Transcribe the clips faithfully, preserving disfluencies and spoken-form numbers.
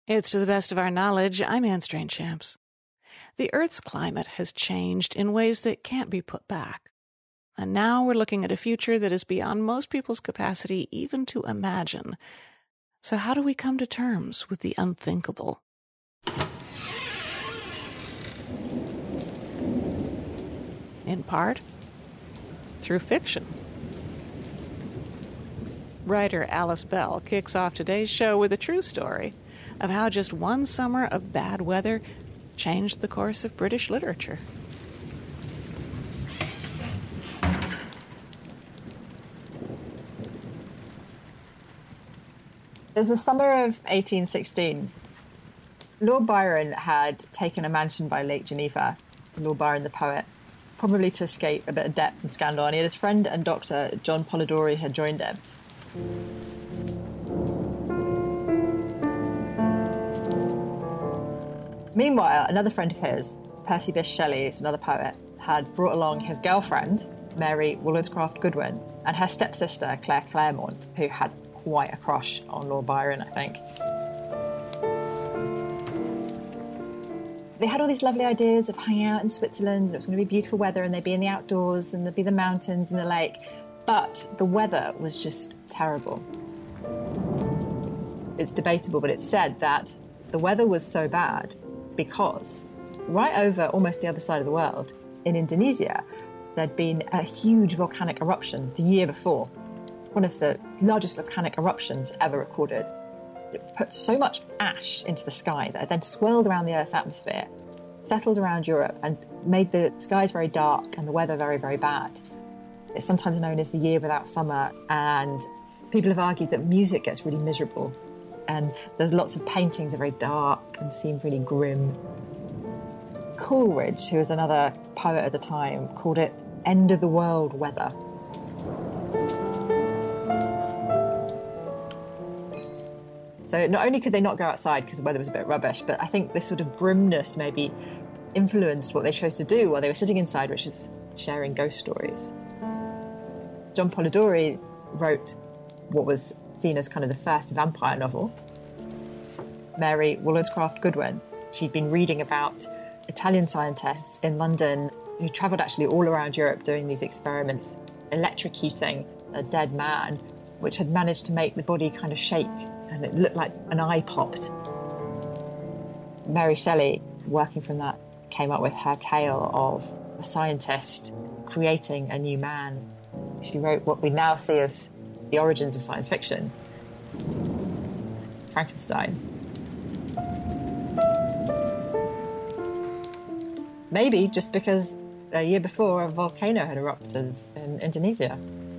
It's to the best of our knowledge. I'm Anne Strainchamps. The Earth's climate has changed in ways that can't be put back. And now we're looking at a future that is beyond most people's capacity even to imagine. So how do we come to terms with the unthinkable? In part, through fiction. Writer Alice Bell kicks off today's show with a true story of how just one summer of bad weather changed the course of British literature. It was the summer of eighteen sixteen. Lord Byron had taken a mansion by Lake Geneva, Lord Byron the poet, probably to escape a bit of debt and scandal, and he had his friend and doctor, John Polidori, had joined him. Meanwhile, another friend of his, Percy Bysshe Shelley, who's another poet, had brought along his girlfriend, Mary Wollstonecraft Goodwin, and her stepsister, Claire Clairmont, who had quite a crush on Lord Byron, I think. They had all these lovely ideas of hanging out in Switzerland, and it was going to be beautiful weather, and they'd be in the outdoors, and there'd be the mountains and the lake. But the weather was just terrible. It's debatable, but it's said that the weather was so bad because right over almost the other side of the world, in Indonesia, there'd been a huge volcanic eruption the year before, one of the largest volcanic eruptions ever recorded. It put so much ash into the sky that it then swirled around the Earth's atmosphere, settled around Europe, and made the skies very dark and the weather very, very bad. It's sometimes known as the year without summer, and people have argued that music gets really miserable, and there's lots of paintings that are very dark and seem really grim. Coleridge, who was another poet at the time, called it end of the world weather. So not only could they not go outside because the weather was a bit rubbish, but I think this sort of grimness maybe influenced what they chose to do while they were sitting inside, which is sharing ghost stories. John Polidori wrote what was seen as kind of the first vampire novel. Mary Wollstonecraft Goodwin, she'd been reading about Italian scientists in London who travelled actually all around Europe doing these experiments, electrocuting a dead man, which had managed to make the body kind of shake, and it looked like an eye popped. Mary Shelley, working from that, came up with her tale of a scientist creating a new man. She wrote what we now see as the origins of science fiction, Frankenstein. Maybe just because a year before a volcano had erupted in Indonesia.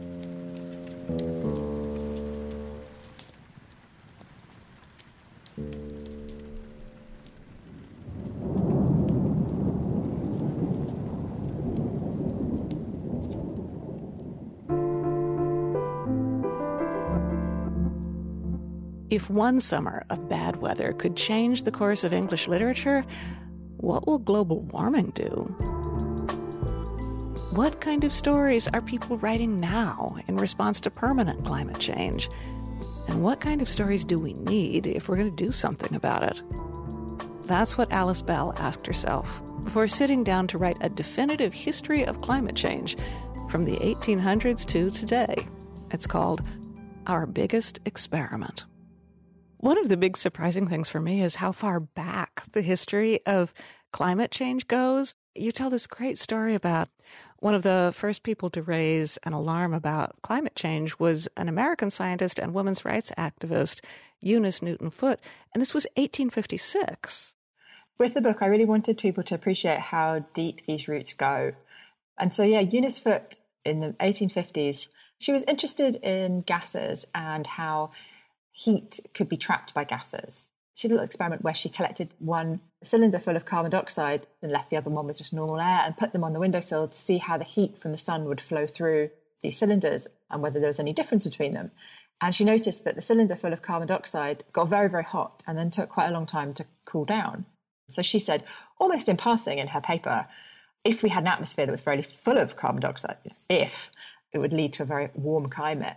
If one summer of bad weather could change the course of English literature, what will global warming do? What kind of stories are people writing now in response to permanent climate change? And what kind of stories do we need if we're going to do something about it? That's what Alice Bell asked herself before sitting down to write a definitive history of climate change from the eighteen hundreds to today. It's called Our Biggest Experiment. One of the big surprising things for me is how far back the history of climate change goes. You tell this great story about one of the first people to raise an alarm about climate change was an American scientist and women's rights activist, Eunice Newton Foote, and this was eighteen fifty-six. With the book, I really wanted people to appreciate how deep these roots go. And so, yeah, Eunice Foote in the eighteen fifties, she was interested in gases and how heat could be trapped by gases. She did a little experiment where she collected one cylinder full of carbon dioxide and left the other one with just normal air and put them on the windowsill to see how the heat from the sun would flow through these cylinders and whether there was any difference between them. And she noticed that the cylinder full of carbon dioxide got very, very hot and then took quite a long time to cool down. So she said, almost in passing in her paper, if we had an atmosphere that was very full of carbon dioxide, if it would lead to a very warm climate.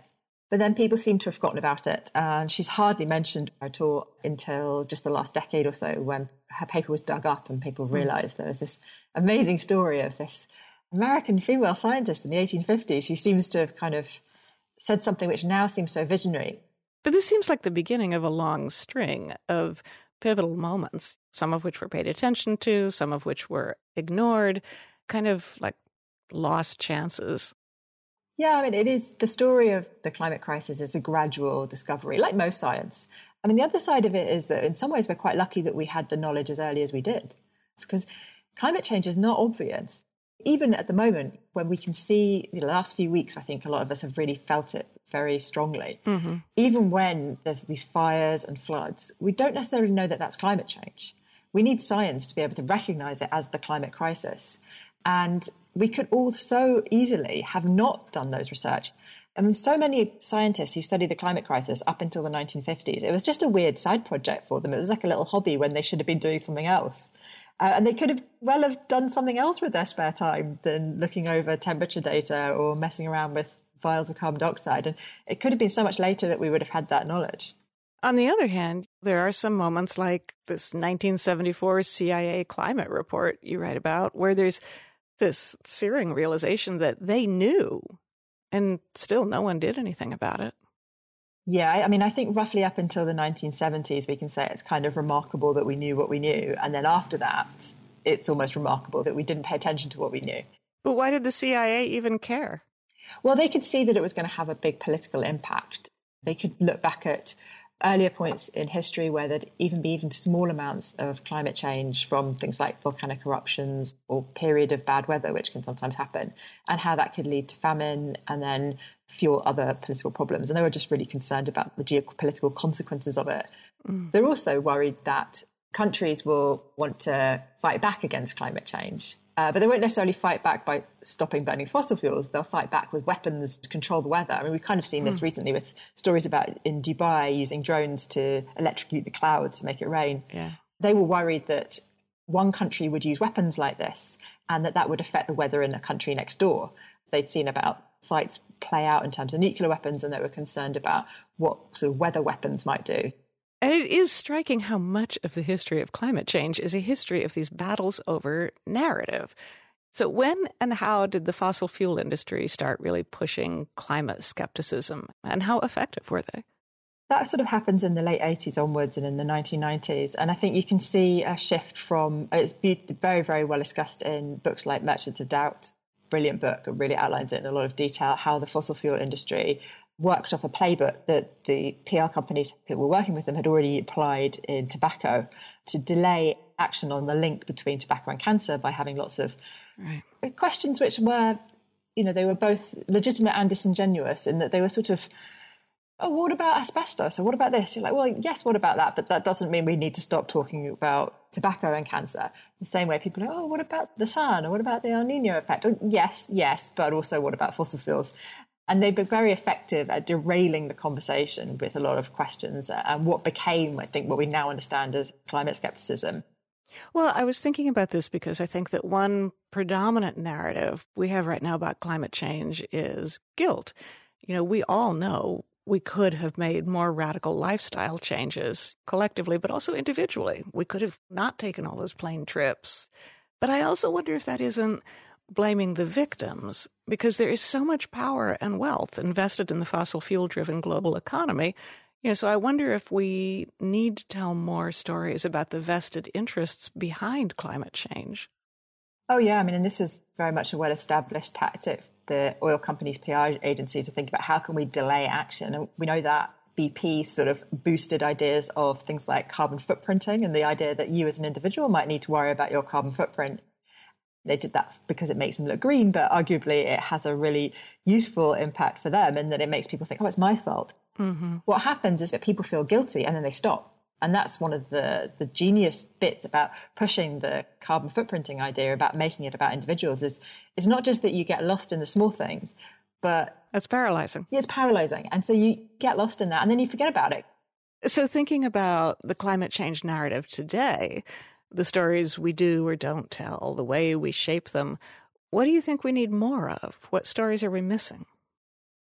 But then people seem to have forgotten about it. And she's hardly mentioned at all until just the last decade or so, when her paper was dug up and people realized mm. there was this amazing story of this American female scientist in the eighteen fifties who seems to have kind of said something which now seems so visionary. But this seems like the beginning of a long string of pivotal moments, some of which were paid attention to, some of which were ignored, kind of like lost chances. Yeah, I mean, it is the story of the climate crisis is a gradual discovery, like most science. I mean, the other side of it is that in some ways we're quite lucky that we had the knowledge as early as we did, because climate change is not obvious. Even at the moment, when we can see, you know, the last few weeks, I think a lot of us have really felt it very strongly. Mm-hmm. Even when there's these fires and floods, we don't necessarily know that that's climate change. We need science to be able to recognize it as the climate crisis. And we could all so easily have not done those research. I mean, so many scientists who studied the climate crisis up until the nineteen fifties, it was just a weird side project for them. It was like a little hobby when they should have been doing something else. Uh, and they could have well have done something else with their spare time than looking over temperature data or messing around with vials of carbon dioxide. And it could have been so much later that we would have had that knowledge. On the other hand, there are some moments like this nineteen seventy-four C I A climate report you write about, where there's this searing realization that they knew, and still no one did anything about it. Yeah, I mean, I think roughly up until the nineteen seventies, we can say it's kind of remarkable that we knew what we knew. And then after that, it's almost remarkable that we didn't pay attention to what we knew. But why did the C I A even care? Well, they could see that it was going to have a big political impact. They could look back at earlier points in history where there'd even be even small amounts of climate change from things like volcanic eruptions or period of bad weather, which can sometimes happen, and how that could lead to famine and then fuel other political problems. And they were just really concerned about the geopolitical consequences of it. Mm. They're also worried that countries will want to fight back against climate change. Uh, but they won't necessarily fight back by stopping burning fossil fuels. They'll fight back with weapons to control the weather. I mean, we've kind of seen this mm. recently with stories about in Dubai using drones to electrocute the clouds to make it rain. Yeah. They were worried that one country would use weapons like this and that that would affect the weather in a country next door. They'd seen about fights play out in terms of nuclear weapons, and they were concerned about what sort of weather weapons might do. And it is striking how much of the history of climate change is a history of these battles over narrative. So when and how did the fossil fuel industry start really pushing climate skepticism, and how effective were they? That sort of happens in the late eighties onwards and in the nineteen nineties. And I think you can see a shift from, it's very, very well discussed in books like Merchants of Doubt, brilliant book, it really outlines it in a lot of detail, how the fossil fuel industry worked off a playbook that the P R companies that were working with them had already applied in tobacco to delay action on the link between tobacco and cancer by having lots of right. questions which were, you know, they were both legitimate and disingenuous in that they were sort of, oh, what about asbestos? Or what about this? You're like, well, yes, what about that? But that doesn't mean we need to stop talking about tobacco and cancer. The same way people are, oh, what about the sun? Or what about the El Nino effect? Oh, yes, yes, but also what about fossil fuels? And they've been very effective at derailing the conversation with a lot of questions and what became, I think, what we now understand as climate skepticism. Well, I was thinking about this because I think that one predominant narrative we have right now about climate change is guilt. You know, we all know we could have made more radical lifestyle changes collectively, but also individually. We could have not taken all those plane trips. But I also wonder if that isn't blaming the victims, because there is so much power and wealth invested in the fossil fuel-driven global economy. You know, so I wonder if we need to tell more stories about the vested interests behind climate change. Oh, yeah. I mean, and this is very much a well-established tactic. The oil companies' P R agencies are thinking about how can we delay action. And we know that B P sort of boosted ideas of things like carbon footprinting and the idea that you as an individual might need to worry about your carbon footprint. They did that because it makes them look green, but arguably it has a really useful impact for them in that it makes people think, oh, it's my fault. Mm-hmm. What happens is that people feel guilty and then they stop. And that's one of the, the genius bits about pushing the carbon footprinting idea, about making it about individuals, is it's not just that you get lost in the small things, but it's paralyzing. It's paralyzing. And so you get lost in that and then you forget about it. So thinking about the climate change narrative today, the stories we do or don't tell, the way we shape them, what do you think we need more of? What stories are we missing?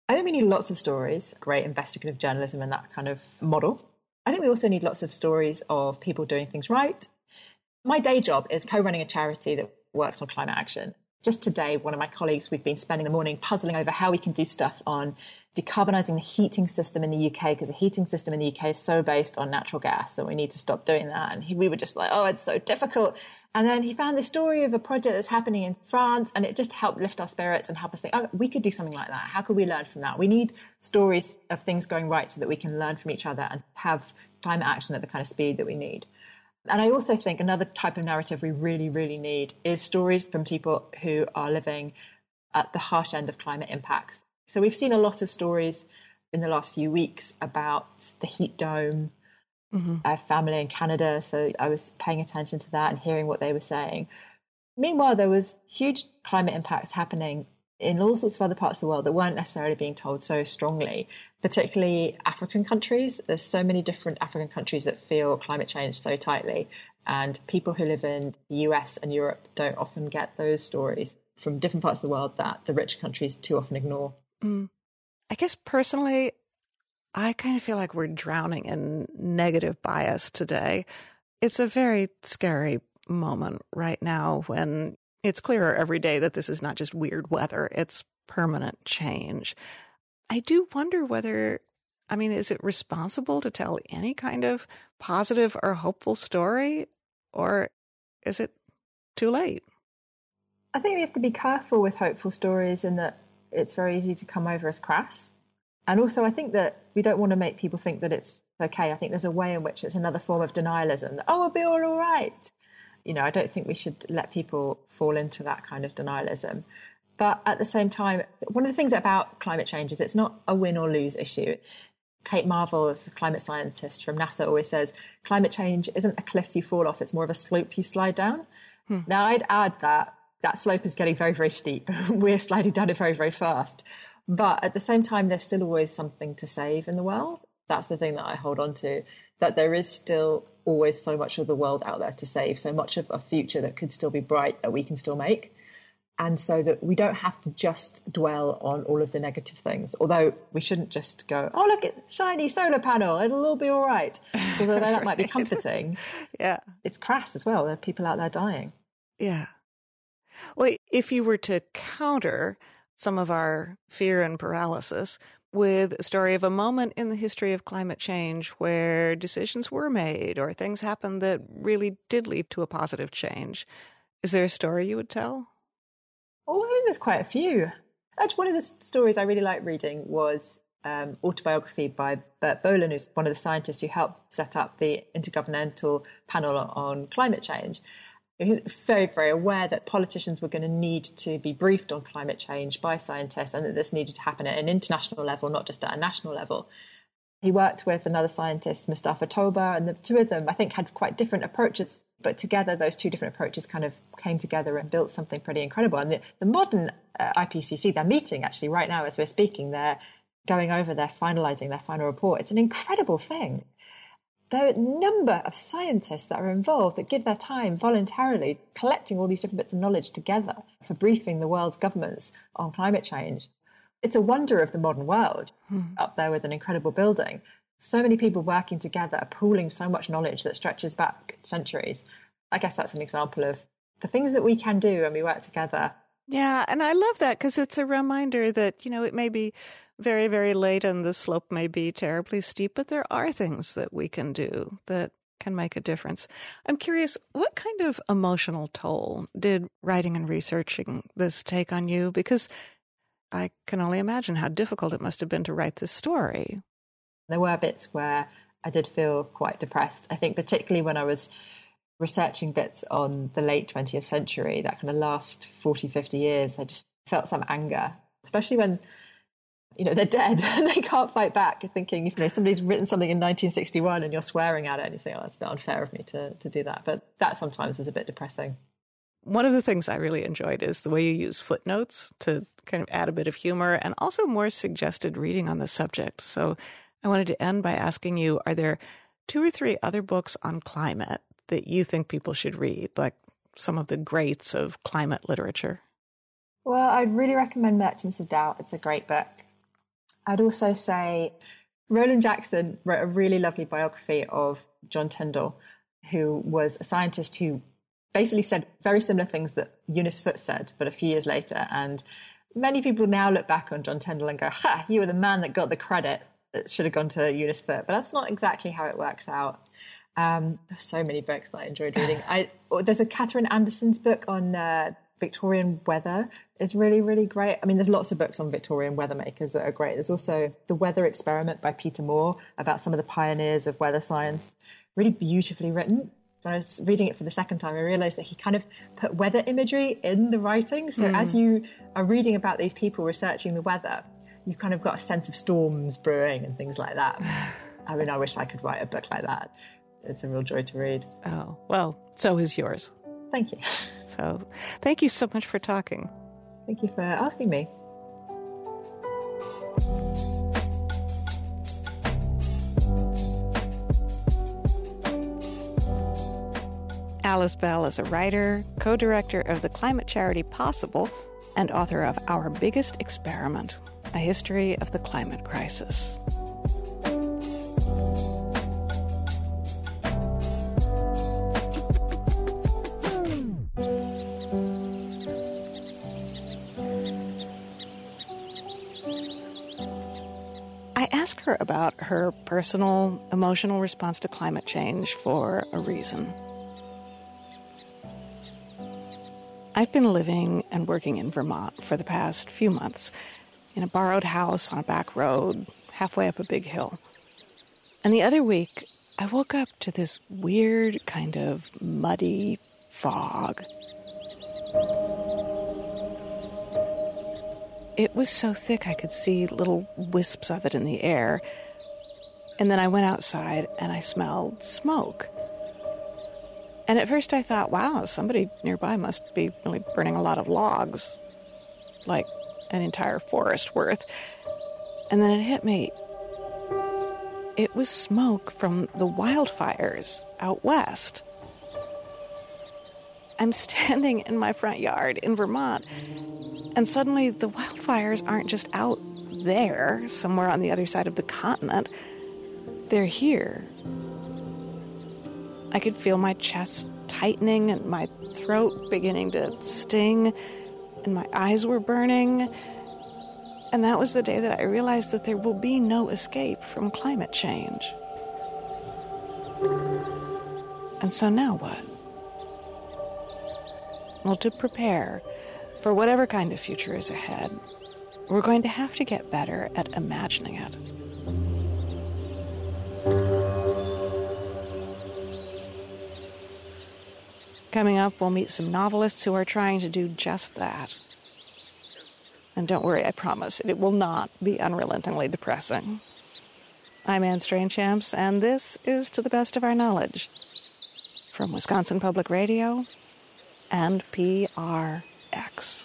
I think we need lots of stories, great investigative journalism and that kind of model. I think we also need lots of stories of people doing things right. My day job is co-running a charity that works on climate action. Just today, one of my colleagues, we've been spending the morning puzzling over how we can do stuff on decarbonising the heating system in the U K, because the heating system in the U K is so based on natural gas, so we need to stop doing that. And he, we were just like, oh, it's so difficult. And then he found this story of a project that's happening in France, and it just helped lift our spirits and help us think, oh, we could do something like that. How could we learn from that? We need stories of things going right so that we can learn from each other and have climate action at the kind of speed that we need. And I also think another type of narrative we really, really need is stories from people who are living at the harsh end of climate impacts. So we've seen a lot of stories in the last few weeks about the heat dome. Mm-hmm. I have family in Canada, so I was paying attention to that and hearing what they were saying. Meanwhile, there was huge climate impacts happening in all sorts of other parts of the world that weren't necessarily being told so strongly, particularly African countries. There's so many different African countries that feel climate change so tightly, and people who live in the U S and Europe don't often get those stories from different parts of the world that the rich countries too often ignore. Mm. I guess personally, I kind of feel like we're drowning in negative bias today. It's a very scary moment right now when it's clearer every day that this is not just weird weather, it's permanent change. I do wonder whether, I mean, is it responsible to tell any kind of positive or hopeful story, or is it too late? I think we have to be careful with hopeful stories in that it's very easy to come over as crass. And also, I think that we don't want to make people think that it's okay. I think there's a way in which it's another form of denialism, that, oh, it'll be all all right. You know, I don't think we should let people fall into that kind of denialism. But at the same time, one of the things about climate change is it's not a win or lose issue. Kate Marvel, as a climate scientist from NASA, always says, climate change isn't a cliff you fall off, it's more of a slope you slide down. Hmm. Now, I'd add that that slope is getting very, very steep. We're sliding down it very, very fast. But at the same time, there's still always something to save in the world. That's the thing that I hold on to, that there is still always so much of the world out there to save, so much of a future that could still be bright that we can still make. And so that we don't have to just dwell on all of the negative things, although we shouldn't just go, oh, look, it's shiny solar panel, it'll all be all right. Although that right. might be comforting. Yeah. It's crass as well. There are people out there dying. Yeah. Well, if you were to counter some of our fear and paralysis with a story of a moment in the history of climate change where decisions were made or things happened that really did lead to a positive change, is there a story you would tell? Oh, I think there's quite a few. Actually, one of the stories I really liked reading was um, autobiography by Bert Bohlen, who's one of the scientists who helped set up the Intergovernmental Panel on Climate Change. He's very, very aware that politicians were going to need to be briefed on climate change by scientists and that this needed to happen at an international level, not just at a national level. He worked with another scientist, Mustafa Toba, and the two of them, I think, had quite different approaches, but together those two different approaches kind of came together and built something pretty incredible. And the, the modern uh, I P C C, they're meeting actually right now as we're speaking, they're going over, they're finalising their final report. It's an incredible thing. There are a number of scientists that are involved that give their time voluntarily collecting all these different bits of knowledge together for briefing the world's governments on climate change. It's a wonder of the modern world, hmm. up there with an incredible building. So many people working together, pooling so much knowledge that stretches back centuries. I guess that's an example of the things that we can do when we work together. Yeah, and I love that because it's a reminder that, you know, it may be very, very late and the slope may be terribly steep, but there are things that we can do that can make a difference. I'm curious, what kind of emotional toll did writing and researching this take on you? Because I can only imagine how difficult it must have been to write this story. There were bits where I did feel quite depressed. I think particularly when I was researching bits on the late twentieth century, that kind of last forty, fifty years, I just felt some anger, especially when, you know, they're dead and they can't fight back. Thinking, if you know, somebody's written something in nineteen sixty-one and you're swearing at it and you think, oh, that's a bit unfair of me to, to do that. But that sometimes was a bit depressing. One of the things I really enjoyed is the way you use footnotes to kind of add a bit of humor and also more suggested reading on the subject. So I wanted to end by asking you, are there two or three other books on climate that you think people should read, like some of the greats of climate literature? Well, I'd really recommend Merchants of Doubt. It's a great book. I'd also say Roland Jackson wrote a really lovely biography of John Tyndall, who was a scientist who basically said very similar things that Eunice Foote said, but a few years later. And many people now look back on John Tyndall and go, ha, you were the man that got the credit that should have gone to Eunice Foote. But that's not exactly how it works out. Um, there's so many books that I enjoyed reading. I, there's a Catherine Anderson's book on uh, Victorian weather. It's really, really great. I mean, there's lots of books on Victorian weather makers that are great. There's also The Weather Experiment by Peter Moore about some of the pioneers of weather science. Really beautifully written. When I was reading it for the second time, I realised that he kind of put weather imagery in the writing. So mm. as you are reading about these people researching the weather, you've kind of got a sense of storms brewing and things like that. I mean, I wish I could write a book like that. It's a real joy to read. Oh, well, so is yours. Thank you. So thank you so much for talking. Thank you for asking me. Alice Bell is a writer, co-director of the climate charity Possible, and author of Our Biggest Experiment, A History of the Climate Crisis. I asked her about her personal, emotional response to climate change for a reason. I've been living and working in Vermont for the past few months, in a borrowed house on a back road, halfway up a big hill. And the other week, I woke up to this weird kind of muddy fog. It was so thick I could see little wisps of it in the air. And then I went outside and I smelled smoke. And at first I thought, wow, somebody nearby must be really burning a lot of logs, like an entire forest worth. And then it hit me. It was smoke from the wildfires out west. I'm standing in my front yard in Vermont, and suddenly the wildfires aren't just out there, somewhere on the other side of the continent. They're here. I could feel my chest tightening and my throat beginning to sting, and my eyes were burning. And that was the day that I realized that there will be no escape from climate change. And so now what? Well, to prepare for whatever kind of future is ahead, we're going to have to get better at imagining it. Coming up, we'll meet some novelists who are trying to do just that. And don't worry, I promise, it will not be unrelentingly depressing. I'm Anne Strainchamps, and this is To the Best of Our Knowledge, from Wisconsin Public Radio and P R X.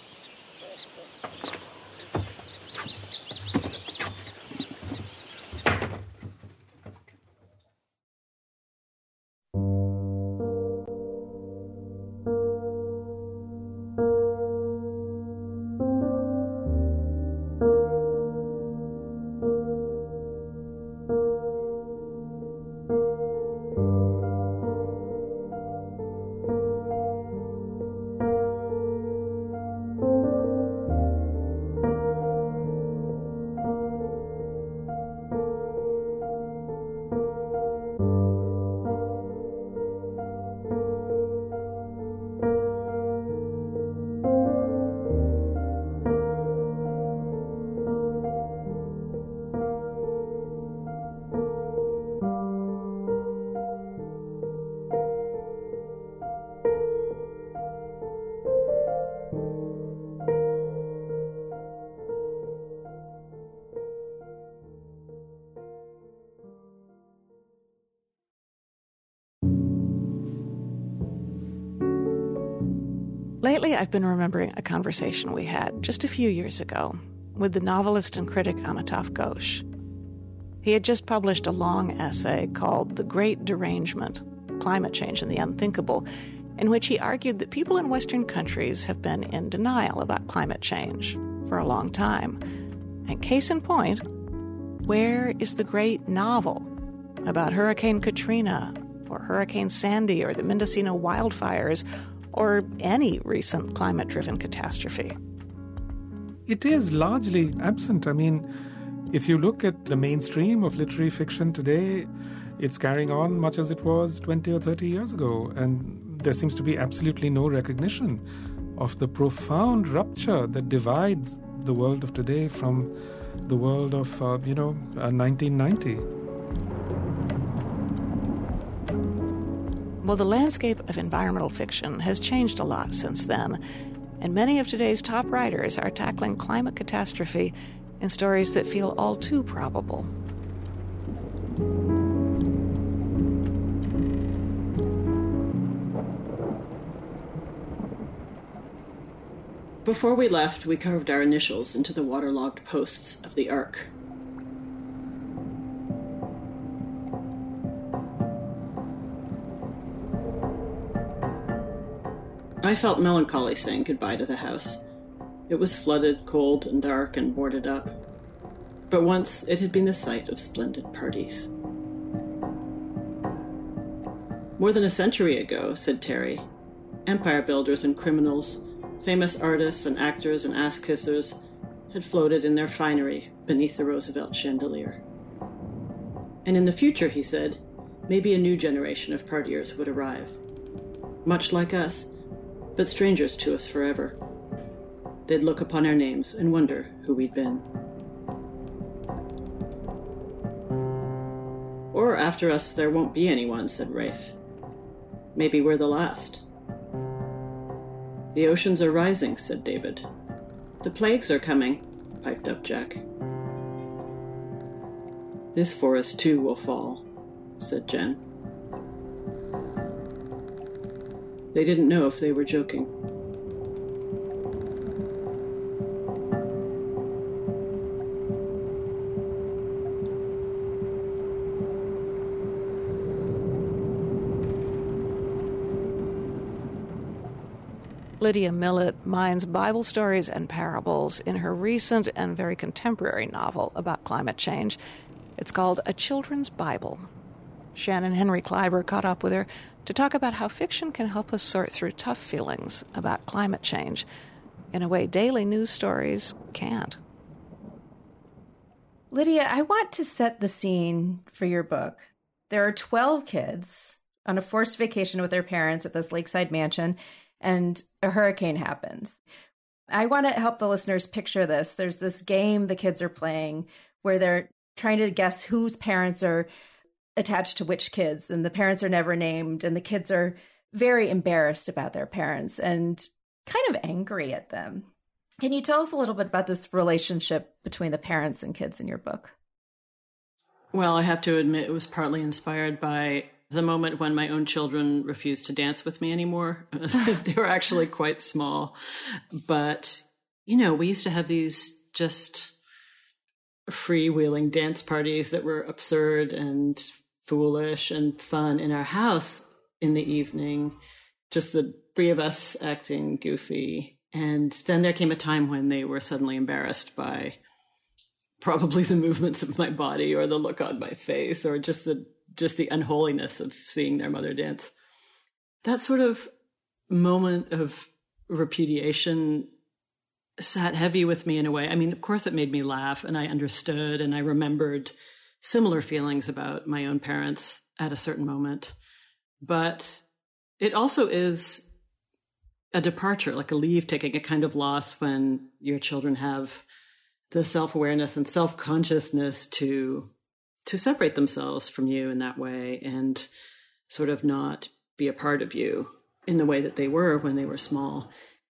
Lately, I've been remembering a conversation we had just a few years ago with the novelist and critic Amitav Ghosh. He had just published a long essay called The Great Derangement, Climate Change and the Unthinkable, in which he argued that people in Western countries have been in denial about climate change for a long time. And case in point, Where is the great novel about Hurricane Katrina or Hurricane Sandy or the Mendocino wildfires or any recent climate-driven catastrophe? It is largely absent. I mean, if you look at the mainstream of literary fiction today, it's carrying on much as it was twenty or thirty years ago. And there seems to be absolutely no recognition of the profound rupture that divides the world of today from the world of, uh, you know, uh, nineteen ninety. Well, the landscape of environmental fiction has changed a lot since then, and many of today's top writers are tackling climate catastrophe in stories that feel all too probable. Before we left, we carved our initials into the waterlogged posts of the Ark. I felt melancholy saying goodbye to the house. It was flooded, cold, and dark, and boarded up. But once it had been the site of splendid parties. More than a century ago, said Terry, empire builders and criminals, famous artists and actors and ass-kissers had floated in their finery beneath the Roosevelt chandelier. And in the future, he said, maybe a new generation of partiers would arrive. Much like us, but strangers to us forever. They'd look upon our names and wonder who we'd been. Or after us there won't be anyone, said Rafe. Maybe we're the last. The oceans are rising, said David. The plagues are coming, piped up Jack. This forest too will fall, said Jen. They didn't know if they were joking. Lydia Millett mines Bible stories and parables in her recent and very contemporary novel about climate change. It's called A Children's Bible. Shannon Henry Kleiber caught up with her to talk about how fiction can help us sort through tough feelings about climate change in a way daily news stories can't. Lydia, I want to set the scene for your book. There are twelve kids on a forced vacation with their parents at this lakeside mansion, and a hurricane happens. I want to help the listeners picture this. There's this game the kids are playing where they're trying to guess whose parents are attached to which kids, and the parents are never named, and the kids are very embarrassed about their parents and kind of angry at them. Can you tell us a little bit about this relationship between the parents and kids in your book? Well, I have to admit it was partly inspired by the moment when my own children refused to dance with me anymore. They were actually quite small. But, you know, we used to have these just freewheeling dance parties that were absurd and foolish and fun in our house in the evening, just the three of us acting goofy. And then there came a time when they were suddenly embarrassed by probably the movements of my body or the look on my face or just the just the unholiness of seeing their mother dance. That sort of moment of repudiation sat heavy with me in a way. I mean, of course, it made me laugh, and I understood, and I remembered similar feelings about my own parents at a certain moment. But it also is a departure, like a leave taking, a kind of loss when your children have the self-awareness and self-consciousness to to separate themselves from you in that way and sort of not be a part of you in the way that they were when they were small.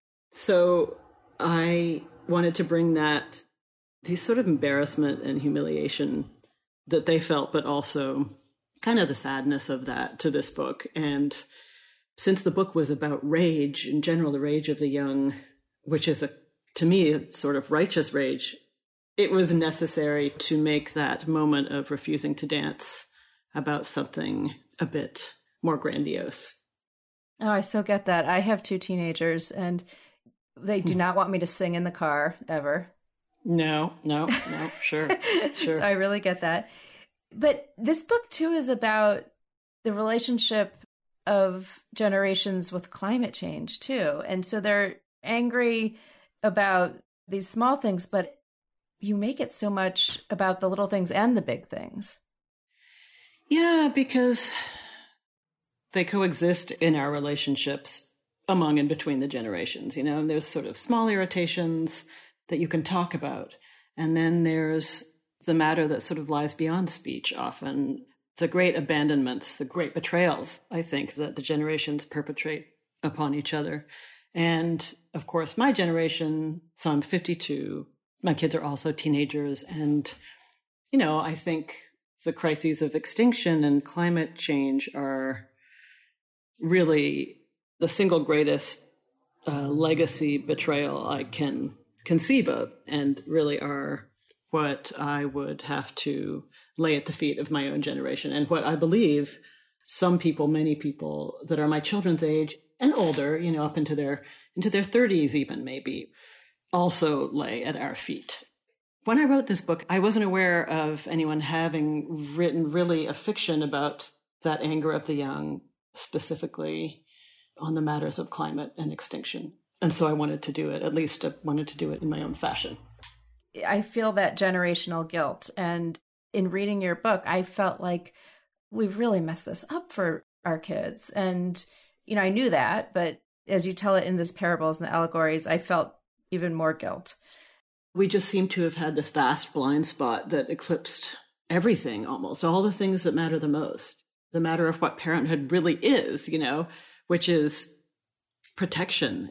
So I wanted to bring that, the sort of embarrassment and humiliation that they felt, but also kind of the sadness of that to this book. And since the book was about rage, in general, the rage of the young, which is, a, to me, a sort of righteous rage, it was necessary to make that moment of refusing to dance about something a bit more grandiose. Oh, I so get that. I have two teenagers, and they do not want me to sing in the car, ever. No, no, no, sure, sure. So I really get that. But this book, too, is about the relationship of generations with climate change, too. And so they're angry about these small things, but you make it so much about the little things and the big things. Yeah, because they coexist in our relationships among and between the generations, you know, and there's sort of small irritations that you can talk about. And then there's the matter that sort of lies beyond speech often, the great abandonments, the great betrayals, I think, that the generations perpetrate upon each other. And of course, my generation, so I'm fifty-two, my kids are also teenagers. And, you know, I think the crises of extinction and climate change are really the single greatest uh, legacy betrayal I can conceive of, and really are what I would have to lay at the feet of my own generation, and what I believe some people, many people that are my children's age and older, you know, up into their into their thirties even maybe, also lay at our feet. When I wrote this book, I wasn't aware of anyone having written really a fiction about that anger of the young, specifically on the matters of climate and extinction. And so I wanted to do it, at least I wanted to do it in my own fashion. I feel that generational guilt. And in reading your book, I felt like we've really messed this up for our kids. And, you know, I knew that, but as you tell it in these parables and the allegories, I felt even more guilt. We just seem to have had this vast blind spot that eclipsed everything, almost all the things that matter the most. The matter of what parenthood really is, you know, which is protection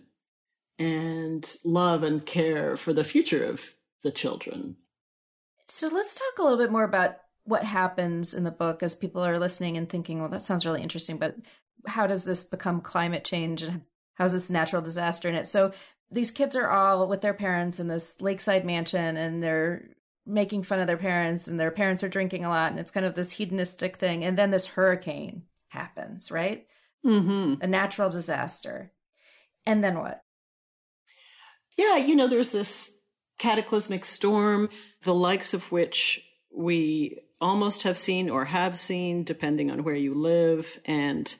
and love and care for the future of the children. So let's talk a little bit more about what happens in the book as people are listening and thinking, well, that sounds really interesting, but how does this become climate change and how is this natural disaster in it? So these kids are all with their parents in this lakeside mansion and they're making fun of their parents and their parents are drinking a lot and it's kind of this hedonistic thing. And then this hurricane happens, right? Mm-hmm. A natural disaster. And then what? Yeah, you know, there's this cataclysmic storm, the likes of which we almost have seen or have seen, depending on where you live. And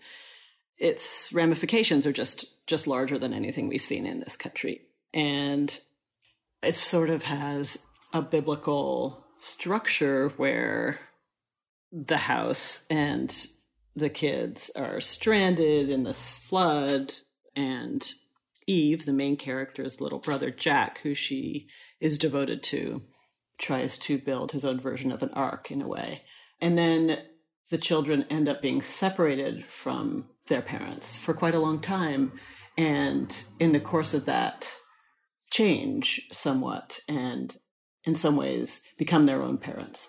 its ramifications are just, just larger than anything we've seen in this country. And it sort of has a biblical structure where the house and the kids are stranded in this flood, and Eve, the main character's little brother Jack, who she is devoted to, tries to build his own version of an ark in a way. And then the children end up being separated from their parents for quite a long time. And in the course of that, change somewhat and in some ways become their own parents.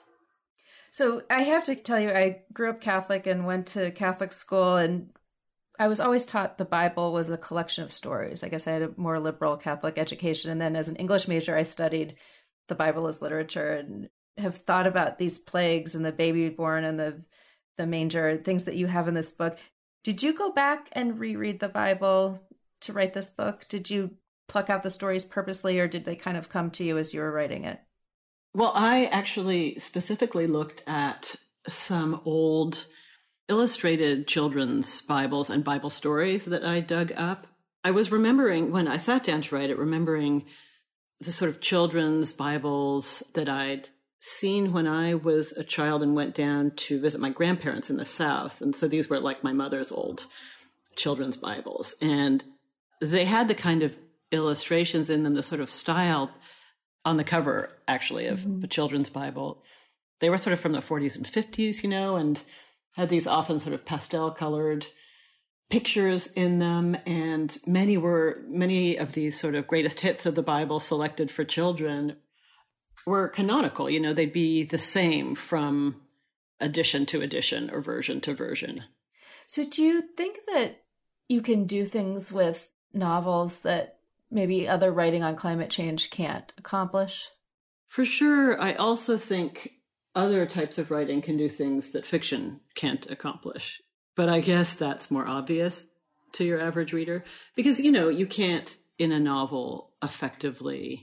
So I have to tell you, I grew up Catholic and went to Catholic school, and I was always taught the Bible was a collection of stories. I guess I had a more liberal Catholic education. And then as an English major, I studied the Bible as literature and have thought about these plagues and the baby born and the, the manger, things that you have in this book. Did you go back and reread the Bible to write this book? Did you pluck out the stories purposely, or did they kind of come to you as you were writing it? Well, I actually specifically looked at some old illustrated children's Bibles and Bible stories that I dug up. I was remembering, when I sat down to write it, remembering the sort of children's Bibles that I'd seen when I was a child and went down to visit my grandparents in the South. And so these were like my mother's old children's Bibles. And they had the kind of illustrations in them, the sort of style on the cover, actually, of mm-hmm. the children's Bible. They were sort of from the forties and fifties, you know, and had these often sort of pastel-colored pictures in them. And many were, many of these sort of greatest hits of the Bible selected for children were canonical. You know, they'd be the same from edition to edition or version to version. So do you think that you can do things with novels that maybe other writing on climate change can't accomplish? For sure. I also think other types of writing can do things that fiction can't accomplish. But I guess that's more obvious to your average reader because, you know, you can't in a novel effectively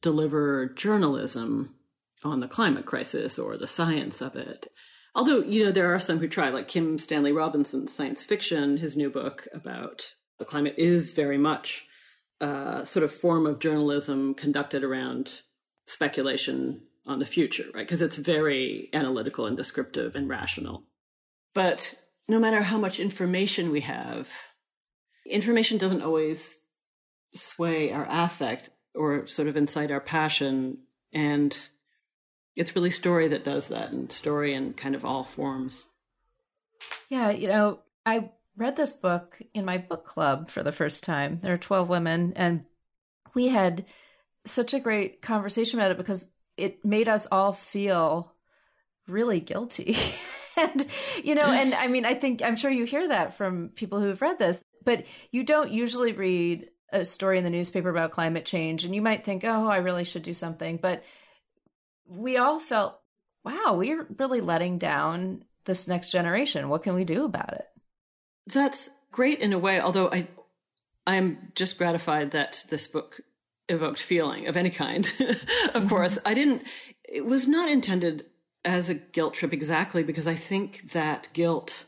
deliver journalism on the climate crisis or the science of it. Although, you know, there are some who try, like Kim Stanley Robinson's science fiction, his new book about the climate is very much a sort of form of journalism conducted around speculation on the future, right? Because it's very analytical and descriptive and rational. But no matter how much information we have, information doesn't always sway our affect or sort of incite our passion. And it's really story that does that, and story in kind of all forms. Yeah, you know, I read this book in my book club for the first time. There are twelve women, and we had such a great conversation about it because it made us all feel really guilty. And, you know, and I mean, I think, I'm sure you hear that from people who've read this, but you don't usually read a story in the newspaper about climate change, and you might think, oh, I really should do something. But we all felt, wow, we're really letting down this next generation. What can we do about it? That's great in a way, although I, I'm just gratified that this book evoked feeling of any kind. Of course, I didn't, it was not intended as a guilt trip exactly, because I think that guilt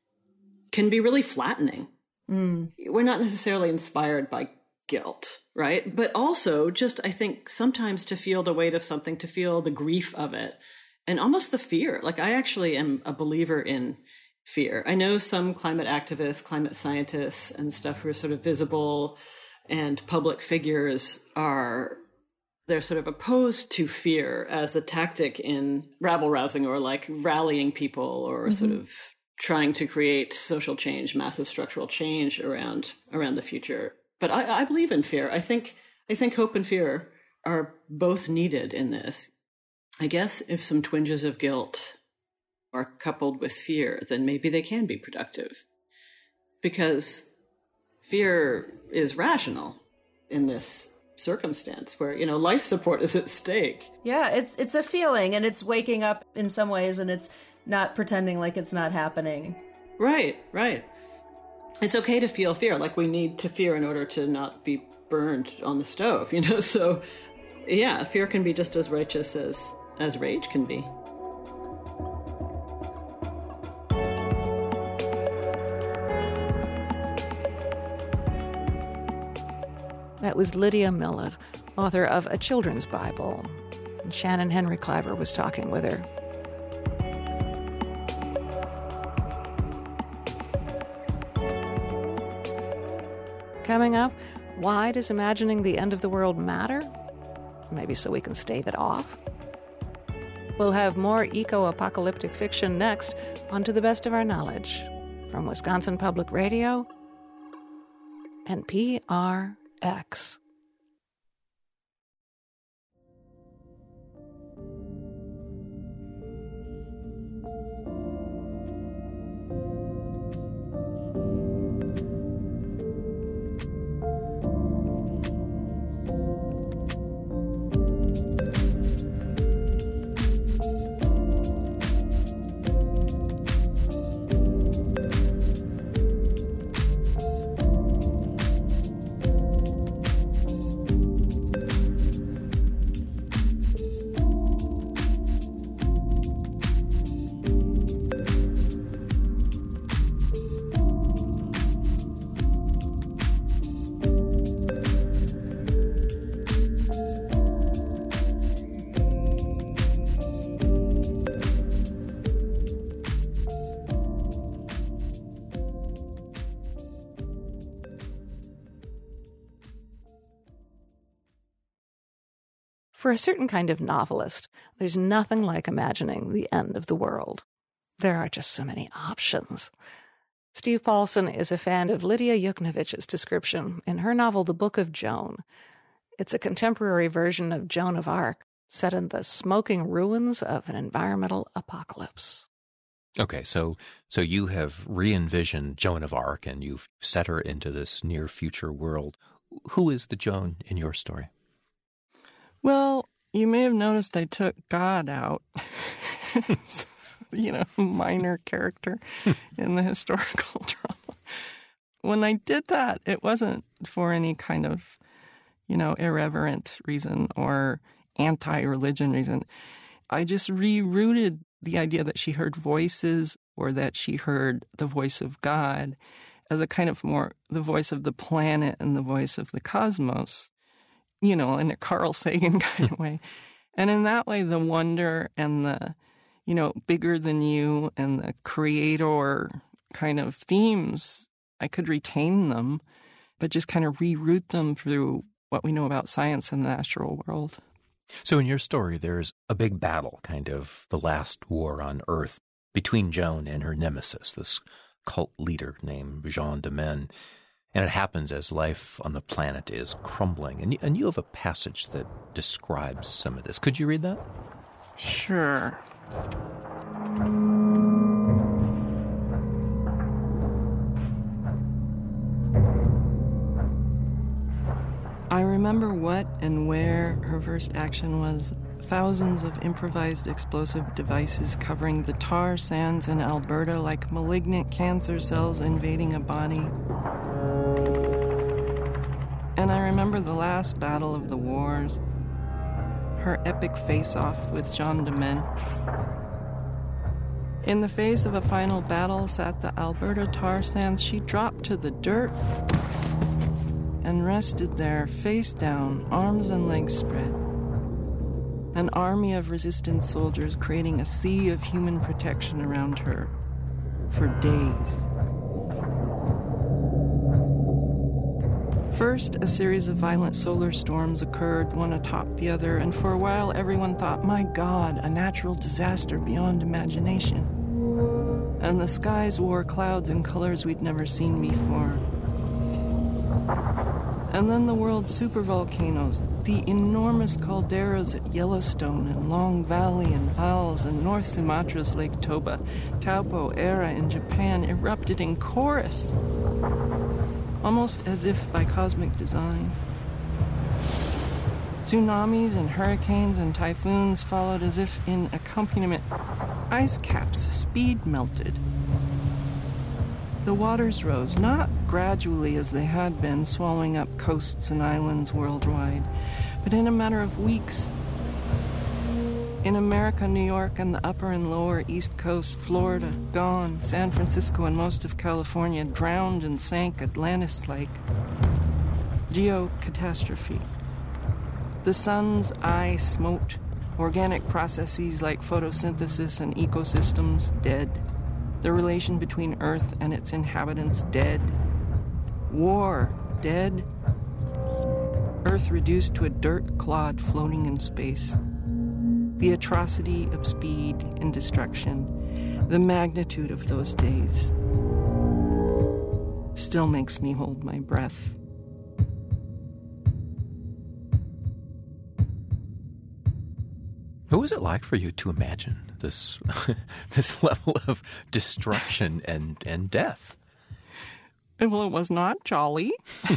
can be really flattening. Mm. We're not necessarily inspired by guilt, right? But also just, I think, sometimes to feel the weight of something, to feel the grief of it, and almost the fear. Like, I actually am a believer in fear. I know some climate activists, climate scientists and stuff who are sort of visible and public figures are, they're sort of opposed to fear as a tactic in rabble-rousing or like rallying people or mm-hmm. sort of trying to create social change, massive structural change around around the future. But I, I believe in fear. I think I think hope and fear are both needed in this. I guess if some twinges of guilt are coupled with fear, then maybe they can be productive. Because fear is rational in this circumstance where, you know, life support is at stake. Yeah, it's it's a feeling, and it's waking up in some ways, and it's not pretending like it's not happening. Right, right. It's okay to feel fear, like we need to fear in order to not be burned on the stove, you know? So, yeah, fear can be just as righteous as, as rage can be. That was Lydia Millett, author of A Children's Bible. And Shannon Henry Kleiber was talking with her. Coming up, why does imagining the end of the world matter? Maybe so we can stave it off. We'll have more eco-apocalyptic fiction next on To the Best of Our Knowledge from Wisconsin Public Radio and P R X. For a certain kind of novelist, there's nothing like imagining the end of the world. There are just so many options. Steve Paulson is a fan of Lydia Yuknevich's description in her novel The Book of Joan. It's a contemporary version of Joan of Arc, set in the smoking ruins of an environmental apocalypse. Okay, so so you have re-envisioned Joan of Arc, and you've set her into this near-future world. Who is the Joan in your story? Well, you may have noticed I took God out. You know, minor character in the historical drama. When I did that, it wasn't for any kind of, you know, irreverent reason or anti-religion reason. I just rerouted the idea that she heard voices or that she heard the voice of God as a kind of more the voice of the planet and the voice of the cosmos, you know, in a Carl Sagan kind of way. And in that way, the wonder and the, you know, bigger than you and the creator kind of themes, I could retain them, but just kind of reroute them through what we know about science and the natural world. So in your story, there's a big battle, kind of the last war on Earth, between Joan and her nemesis, this cult leader named Jean de Meun. And it happens as life on the planet is crumbling. And you, and you have a passage that describes some of this. Could you read that? Sure. I remember what and where her first action was. Thousands of improvised explosive devices covering the tar sands in Alberta like malignant cancer cells invading a body. And I remember the last battle of the wars, her epic face-off with Jean de Meun. In the face of a final battle sat the Alberta tar sands. She dropped to the dirt and rested there, face down, arms and legs spread. An army of resistance soldiers creating a sea of human protection around her for days. First, a series of violent solar storms occurred, one atop the other, and for a while everyone thought, my God, a natural disaster beyond imagination. And the skies wore clouds in colors we'd never seen before. And then the world's supervolcanoes, the enormous calderas at Yellowstone and Long Valley and Vals and North Sumatra's Lake Toba, Taupo, Era in Japan, erupted in chorus, almost as if by cosmic design. Tsunamis and hurricanes and typhoons followed as if in accompaniment. Ice caps speed melted. The waters rose, not gradually as they had been, swallowing up coasts and islands worldwide, but in a matter of weeks. In America, New York, and the upper and lower East Coast, Florida, gone, San Francisco and most of California drowned and sank Atlantis Lake. Geocatastrophe. The sun's eye smote, organic processes like photosynthesis and ecosystems dead. The relation between Earth and its inhabitants dead. War dead. Earth reduced to a dirt clod floating in space. The atrocity of speed and destruction, the magnitude of those days, still makes me hold my breath. What was it like for you to imagine this this level of destruction and, and death? Well, it was not jolly.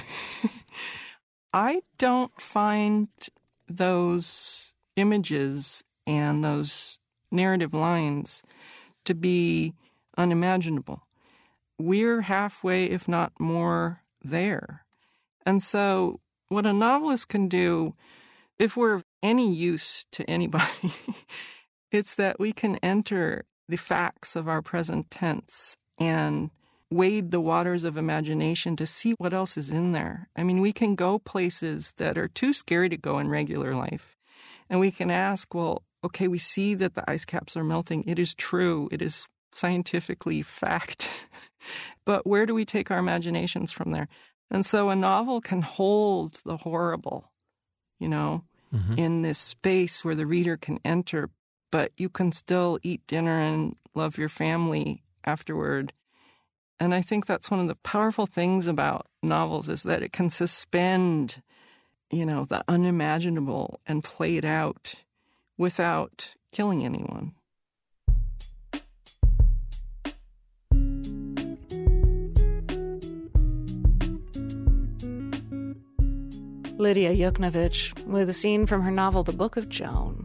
I don't find those images and those narrative lines to be unimaginable. We're halfway, if not more, there. And so what a novelist can do, if we're of any use to anybody, it's that we can enter the facts of our present tense and wade the waters of imagination to see what else is in there. I mean, we can go places that are too scary to go in regular life. And we can ask, well, okay, we see that the ice caps are melting. It is true. It is scientifically fact. But where do we take our imaginations from there? And so a novel can hold the horrible, you know, mm-hmm. in this space where the reader can enter, but you can still eat dinner and love your family afterward. And I think that's one of the powerful things about novels is that it can suspend, you know, the unimaginable and play it out without killing anyone. Lydia Yuknavitch with a scene from her novel The Book of Joan.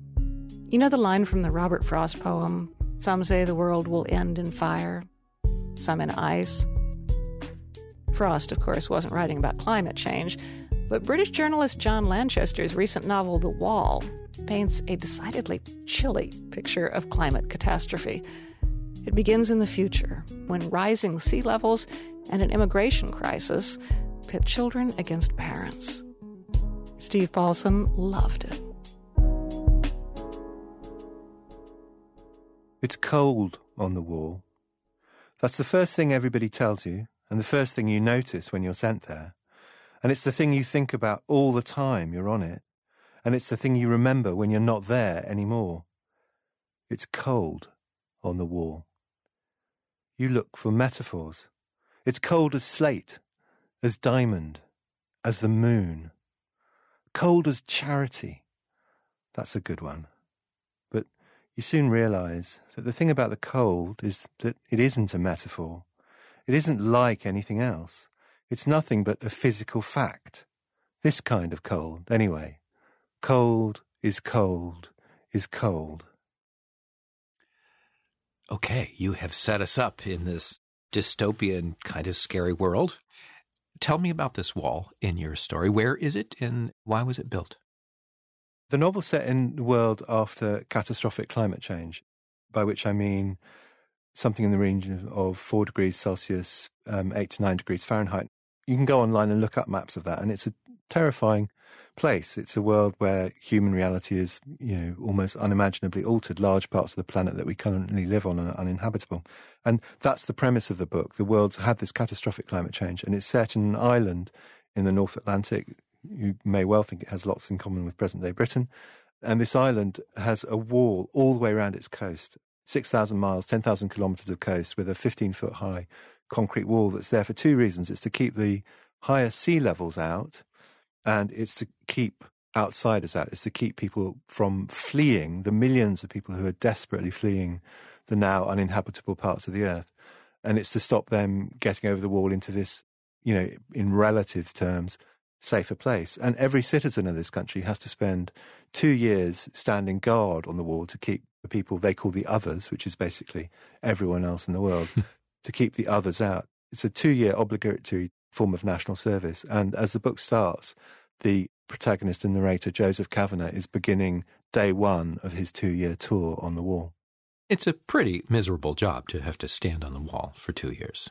You know the line from the Robert Frost poem, "Some say the world will end in fire"? some in ice. Frost, of course, wasn't writing about climate change, but British journalist John Lanchester's recent novel, The Wall, paints a decidedly chilly picture of climate catastrophe. It begins in the future, when rising sea levels and an immigration crisis pit children against parents. Steve Paulson loved it. It's cold on the wall. That's the first thing everybody tells you, and the first thing you notice when you're sent there. And it's the thing you think about all the time you're on it. And it's the thing you remember when you're not there anymore. It's cold on the wall. You look for metaphors. It's cold as slate, as diamond, as the moon. Cold as charity. That's a good one. But you soon realise that the thing about the cold is that it isn't a metaphor. It isn't like anything else. It's nothing but a physical fact. This kind of cold, anyway. Cold is cold is cold. Okay, you have set us up in this dystopian, kind of scary world. Tell me about this wall in your story. Where is it and why was it built? The novel's set in the world after catastrophic climate change, by which I mean something in the range of four degrees Celsius, um, eight to nine degrees Fahrenheit. You can go online and look up maps of that, and it's a terrifying place. It's a world where human reality is, you know, almost unimaginably altered. Large parts of the planet that we currently live on are uninhabitable. And that's the premise of the book. The world's had this catastrophic climate change, and it's set in an island in the North Atlantic. You may well think it has lots in common with present-day Britain. And this island has a wall all the way around its coast, six thousand miles, ten thousand kilometres of coast, with a fifteen-foot high concrete wall that's there for two reasons. It's to keep the higher sea levels out, and it's to keep outsiders out. It's to keep people from fleeing, the millions of people who are desperately fleeing the now uninhabitable parts of the earth. And it's to stop them getting over the wall into this, you know, in relative terms, safer place. And every citizen of this country has to spend two years standing guard on the wall to keep the people they call the others, which is basically everyone else in the world, to keep the others out. It's a two-year obligatory form of national service. And as the book starts, the protagonist and narrator, Joseph Kavanagh, is beginning day one of his two-year tour on the wall. It's a pretty miserable job to have to stand on the wall for two years.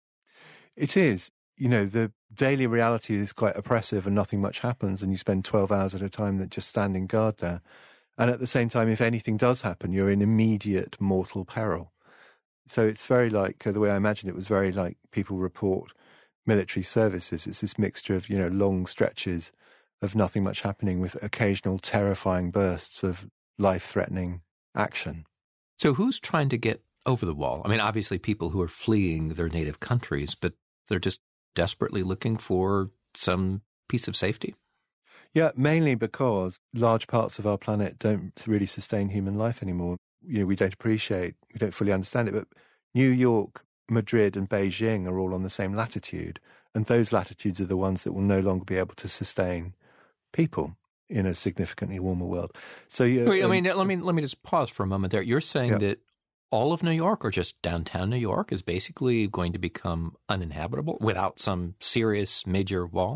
It is. You know, the daily reality is quite oppressive and nothing much happens, and you spend twelve hours at a time that just standing guard there. And at the same time, if anything does happen, you're in immediate mortal peril. So it's very like, uh, the way I imagine it was very like people report military services. It's this mixture of, you know, long stretches of nothing much happening with occasional terrifying bursts of life-threatening action. So who's trying to get over the wall? I mean, obviously people who are fleeing their native countries, but they're just desperately looking for some piece of safety? Yeah, mainly because large parts of our planet don't really sustain human life anymore. You know, we don't appreciate, we don't fully understand it, but New York, Madrid and Beijing are all on the same latitude, and those latitudes are the ones that will no longer be able to sustain people in a significantly warmer world. So, yeah, Wait, I um, mean, let me let me just pause for a moment there. You're saying yeah. that all of New York, or just downtown New York, is basically going to become uninhabitable without some serious major wall?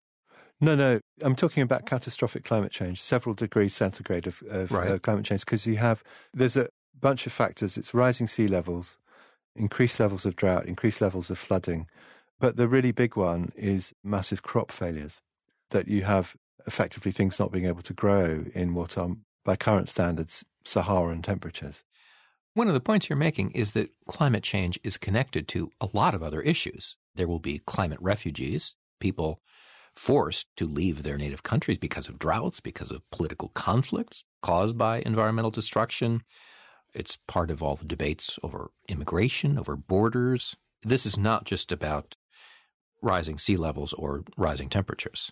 No, no. I'm talking about catastrophic climate change, several degrees centigrade of, of Right. uh, climate change, because you have, there's a bunch of factors. It's rising sea levels, increased levels of drought, increased levels of flooding. But the really big one is massive crop failures, that you have effectively things not being able to grow in what are, by current standards, Saharan temperatures. One of the points you're making is that climate change is connected to a lot of other issues. There will be climate refugees, people forced to leave their native countries because of droughts, because of political conflicts caused by environmental destruction. It's part of all the debates over immigration, over borders. This is not just about rising sea levels or rising temperatures.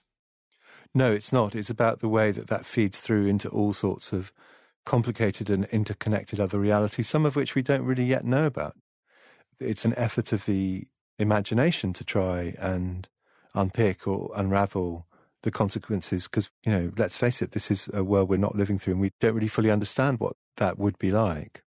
No, it's not. It's about the way that that feeds through into all sorts of complicated and interconnected other realities, some of which we don't really yet know about. It's an effort of the imagination to try and unpick or unravel the consequences, because, you know, let's face it, this is a world we're not living through, and we don't really fully understand what that would be like.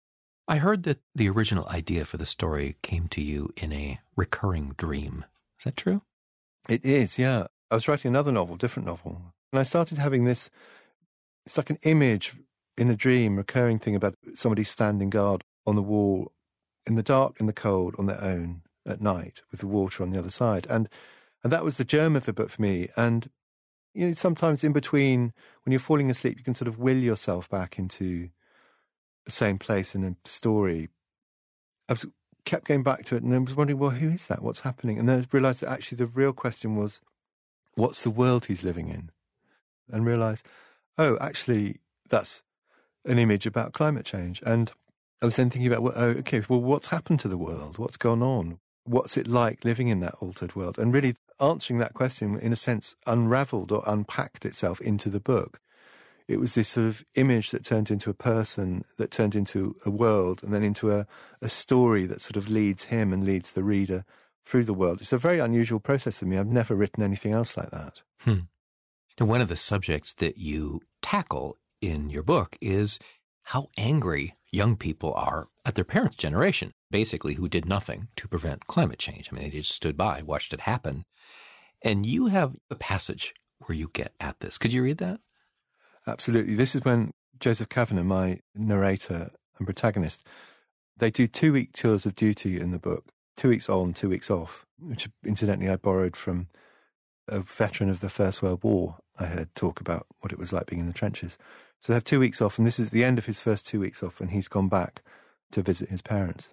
I heard that the original idea for the story came to you in a recurring dream. Is that true? It is, yeah. I was writing another novel, different novel, and I started having this, it's like an image in a dream, recurring thing about somebody standing guard on the wall in the dark, in the cold, on their own at night with the water on the other side. And and that was the germ of the book for me. And, you know, sometimes in between, when you're falling asleep, you can sort of will yourself back into the same place in a story. I was, kept going back to it and I was wondering, well, who is that? What's happening? And then I realised that actually the real question was, what's the world he's living in? And realised, oh, actually, that's an image about climate change. And I was then thinking about, well, oh, okay, well, what's happened to the world? What's gone on? What's it like living in that altered world? And really answering that question, in a sense, unravelled or unpacked itself into the book. It was this sort of image that turned into a person, that turned into a world, and then into a, a story that sort of leads him and leads the reader through the world. It's a very unusual process for me. I've never written anything else like that. Hmm. Now, one of the subjects that you tackle in your book is how angry young people are at their parents' generation, basically, who did nothing to prevent climate change. I mean, they just stood by, watched it happen. And you have a passage where you get at this. Could you read that? Absolutely. This is when Joseph Kavanagh, my narrator and protagonist, they do two-week tours of duty in the book, two weeks on, two weeks off, which incidentally I borrowed from a veteran of the First World War. I heard talk about what it was like being in the trenches. So they have two weeks off, and this is the end of his first two weeks off, and he's gone back to visit his parents.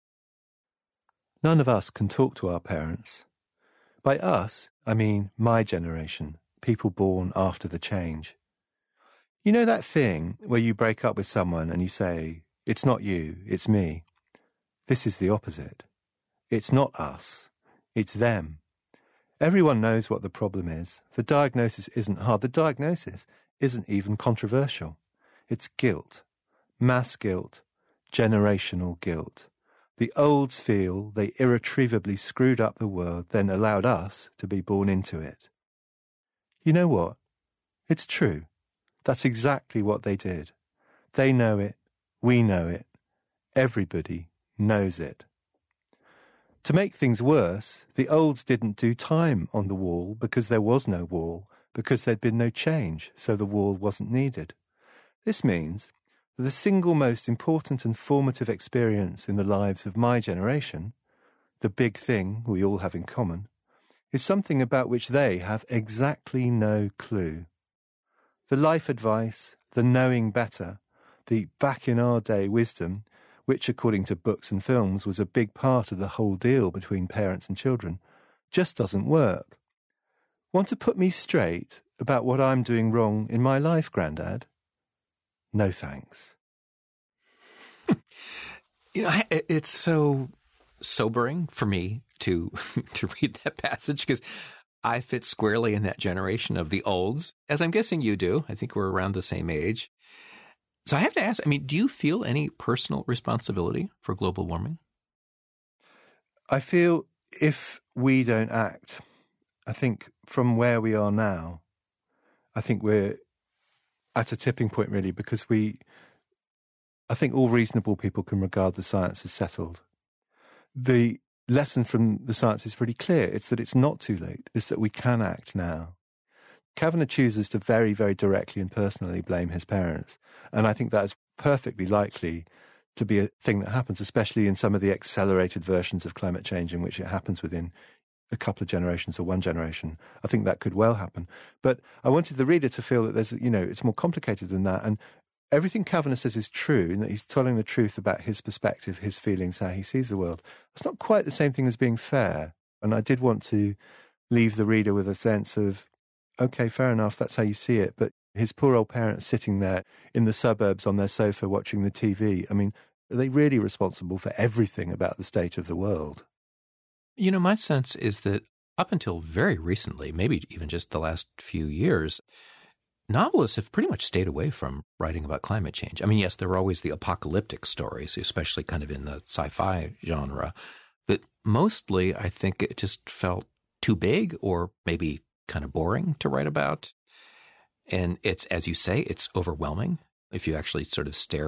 None of us can talk to our parents. By us, I mean my generation, people born after the change. You know that thing where you break up with someone and you say, it's not you, it's me. This is the opposite. It's not us, it's them. Everyone knows what the problem is. The diagnosis isn't hard. The diagnosis isn't even controversial. It's guilt, mass guilt, generational guilt. The olds feel they irretrievably screwed up the world, then allowed us to be born into it. You know what? It's true. That's exactly what they did. They know it. We know it. Everybody knows it. To make things worse, the olds didn't do time on the wall because there was no wall, because there'd been no change, so the wall wasn't needed. This means that the single most important and formative experience in the lives of my generation, the big thing we all have in common, is something about which they have exactly no clue. The life advice, the knowing better, the back-in-our-day wisdom, which, according to books and films, was a big part of the whole deal between parents and children, just doesn't work. Want to put me straight about what I'm doing wrong in my life, Grandad? No thanks. You know, it's so sobering for me to to read that passage because I fit squarely in that generation of the olds, as I'm guessing you do. I think we're around the same age. So I have to ask, I mean, do you feel any personal responsibility for global warming? I feel if we don't act, I think from where we are now, I think we're at a tipping point, really, because we, I think all reasonable people can regard the science as settled. The lesson from the science is pretty clear. It's that it's not too late. It's that we can act now. Kavanagh chooses to very, very directly and personally blame his parents. And I think that is perfectly likely to be a thing that happens, especially in some of the accelerated versions of climate change in which it happens within a couple of generations or one generation. I think that could well happen. But I wanted the reader to feel that there's, you know, it's more complicated than that. And everything Kavanagh says is true, in that he's telling the truth about his perspective, his feelings, how he sees the world. It's not quite the same thing as being fair. And I did want to leave the reader with a sense of, okay, fair enough, that's how you see it. But his poor old parents sitting there in the suburbs on their sofa watching the T V, I mean, are they really responsible for everything about the state of the world? You know, my sense is that up until very recently, maybe even just the last few years, novelists have pretty much stayed away from writing about climate change. I mean, yes, there were always the apocalyptic stories, especially kind of in the sci-fi genre. But mostly, I think it just felt too big or maybe kind of boring to write about. And it's, as you say, it's overwhelming. If you actually sort of stare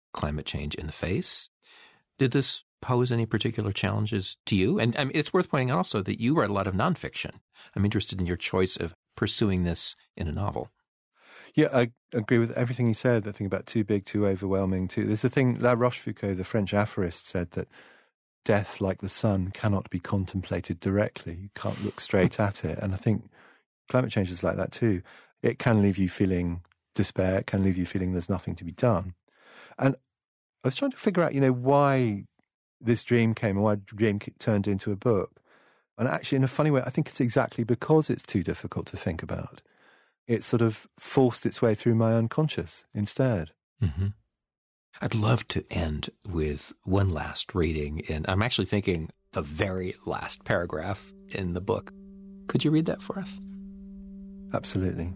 climate change in the face. Did this pose any particular challenges to you? And I mean, it's worth pointing out also that you write a lot of nonfiction. I'm interested in your choice of pursuing this in a novel. Yeah, I agree with everything he said. The thing about too big, too overwhelming, too. There's a thing, La Rochefoucauld, the French aphorist, said that death, like the sun, cannot be contemplated directly. You can't look straight at it. And I think climate change is like that too. It can leave you feeling despair. It can leave you feeling there's nothing to be done. And I was trying to figure out, you know, why this dream came and why the dream turned into a book. And actually, in a funny way, I think it's exactly because it's too difficult to think about. It sort of forced its way through my unconscious instead. Mm-hmm. I'd love to end with one last reading, and I'm actually thinking the very last paragraph in the book. Could you read that for us? Absolutely.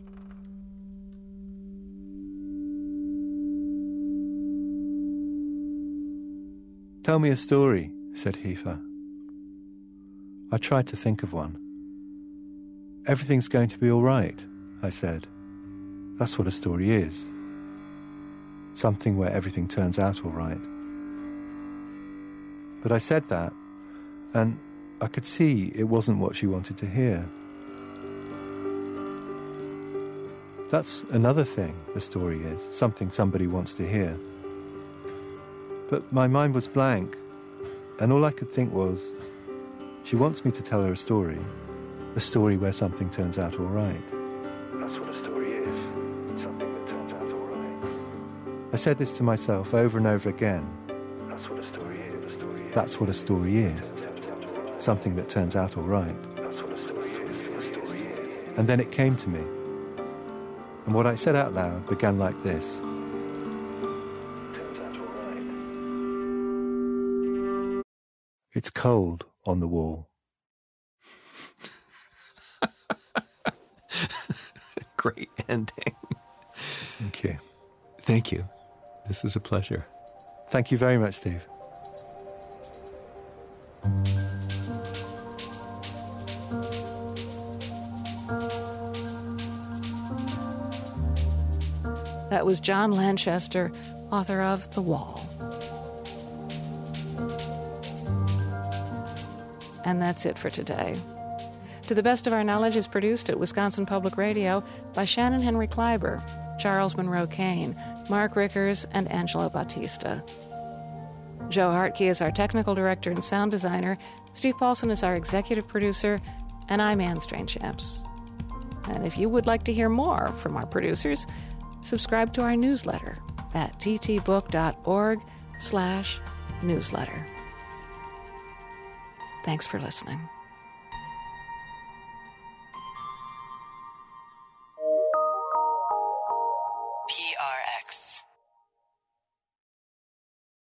Tell me a story, said Heifer. I tried to think of one. Everything's going to be all right, I said. That's what a story is. Something where everything turns out all right. But I said that, and I could see it wasn't what she wanted to hear. That's another thing a story is, something somebody wants to hear. But my mind was blank, and all I could think was, she wants me to tell her a story, a story where something turns out all right. That's what a story is, something that turns out all right. I said this to myself over and over again. That's what a story is. A story is. That's what a story is, something that turns out all right. That's what a story is. A story is. And then it came to me. And what I said out loud began like this. Turns out all right. It's cold on the wall. Great ending. Thank you. Thank you. This was a pleasure. Thank you very much, Steve. That was John Lanchester, author of The Wall. And that's it for today. To the Best of Our Knowledge is produced at Wisconsin Public Radio by Shannon Henry Kleiber, Charles Monroe Kane, Mark Rickers, and Angelo Bautista. Joe Hartke is our technical director and sound designer, Steve Paulson is our executive producer, and I'm Anne Strainchamps. And if you would like to hear more from our producers, subscribe to our newsletter at ttbook.org slash newsletter. Thanks for listening.